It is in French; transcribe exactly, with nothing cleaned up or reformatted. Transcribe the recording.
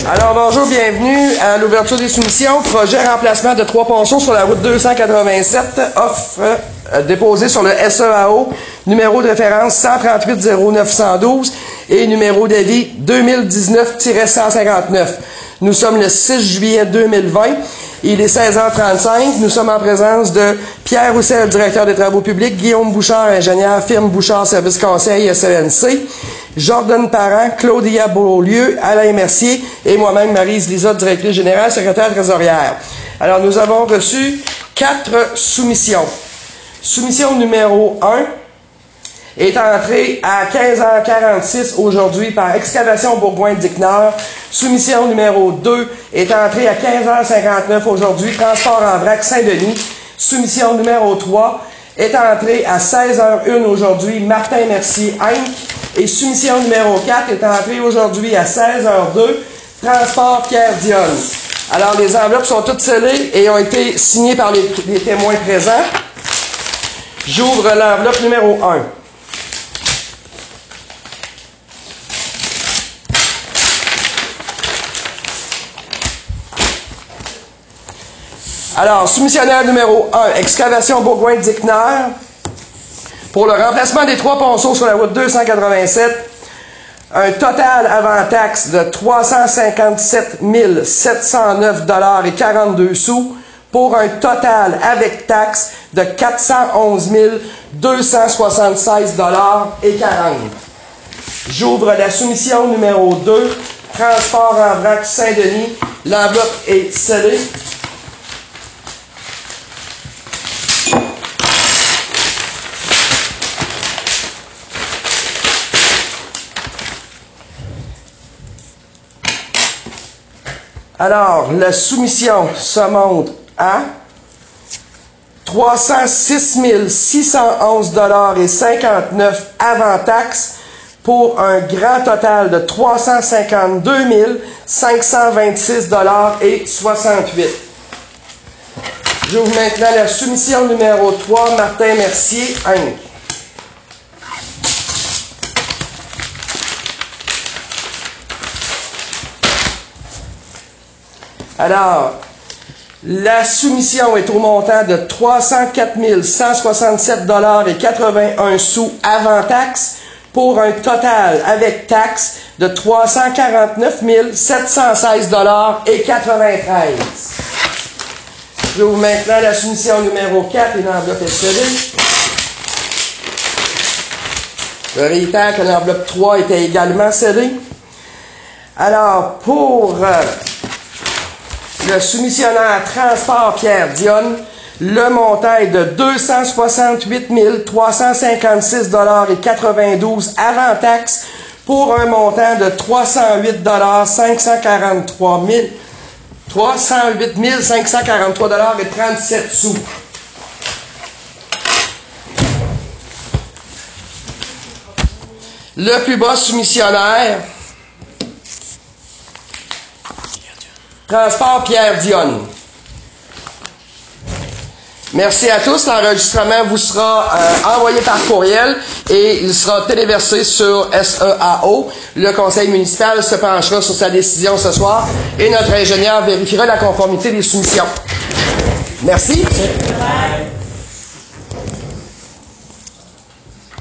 Alors, bonjour, bienvenue à l'ouverture des soumissions. Projet remplacement de trois ponceaux sur la route deux cent quatre-vingt-sept, offre euh, déposée sur le S E A O, numéro de référence cent trente-huit zéro neuf cent douze et numéro d'avis deux mille dix-neuf tiret cent cinquante-neuf. Nous sommes le six juillet deux mille vingt. Il est seize heures trente-cinq. Nous sommes en présence de Pierre Roussel, directeur des travaux publics, Guillaume Bouchard, ingénieur, firme Bouchard Service Conseil S E N C, Jordan Parent, Claudia Beaulieu, Alain Mercier et moi-même, Maryse Lizotte, directrice générale, secrétaire trésorière. Alors, nous avons reçu quatre soumissions. Soumission numéro un est entrée à quinze heures quarante-six aujourd'hui par Excavation Bourgoin-Dickneur. Soumission numéro deux est entrée à quinze heures cinquante-neuf aujourd'hui, Transport en vrac Saint-Denis. Soumission numéro trois est entrée à seize heures un aujourd'hui, Martin Mercier, Inc. Et soumission numéro quatre est entrée aujourd'hui à seize heures deux, Transport Pierre Dionne. Alors, les enveloppes sont toutes scellées et ont été signées par les, les témoins présents. J'ouvre l'enveloppe numéro un. Alors, soumissionnaire numéro un, Excavation Bourgoin-Dickneur, pour le remplacement des trois ponceaux sur la route deux cent quatre-vingt-sept, un total avant taxe de trois cent cinquante-sept mille sept cent neuf dollars et quarante-deux sous, pour un total avec taxe de quatre cent onze mille deux cent soixante-seize dollars et quarante. J'ouvre la soumission numéro deux, Transport en vrac Saint-Denis. L'enveloppe est scellée. Alors, la soumission se monte à trois cent six mille six cent onze dollars et cinquante-neuf avant taxe pour un grand total de trois cent cinquante-deux mille cinq cent vingt-six dollars et soixante-huit. J'ouvre maintenant la soumission numéro trois, Martin Mercier, Inc. Alors, la soumission est au montant de trois cent quatre mille cent soixante-sept dollars et quatre-vingt-un sous avant taxe pour un total avec taxe de trois cent quarante-neuf mille sept cent seize dollars et quatre-vingt-treize. J'ouvre maintenant la soumission numéro quatre et l'enveloppe est scellée. Je réitère que l'enveloppe trois était également scellée. Alors, pour euh, le soumissionnaire Transport Pierre Dionne, le montant est de deux cent soixante-huit mille trois cent cinquante-six dollars et quatre-vingt-douze avant taxe pour un montant de trois cent huit dollars cinq cent quarante-trois mille trois cent huit mille cinq cent quarante-trois dollars et trente-sept sous. Le plus bas soumissionnaire, Transport Pierre Dionne. Merci à tous. L'enregistrement vous sera euh, envoyé par courriel et il sera téléversé sur S E A O. Le conseil municipal se penchera sur sa décision ce soir et notre ingénieur vérifiera la conformité des soumissions. Merci.